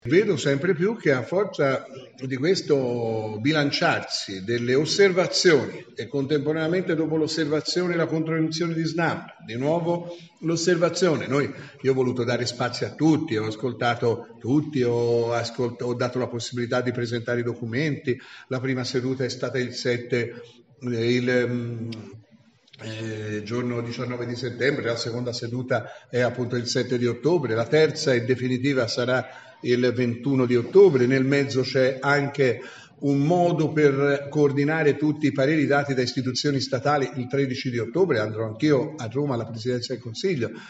Vedo sempre più che a forza di questo bilanciarsi delle osservazioni e contemporaneamente dopo l'osservazione la controindizione di Snap, di nuovo l'osservazione. Io ho voluto dare spazio a tutti, ho ascoltato tutti, ho dato la possibilità di presentare i documenti. La prima seduta è stata il 7, giorno 19 di settembre, la seconda seduta è appunto il 7 di ottobre, la terza e definitiva sarà il 21 di ottobre, nel mezzo c'è anche un modo per coordinare tutti i pareri dati da istituzioni statali il 13 di ottobre, andrò anch'io a Roma alla Presidenza del Consiglio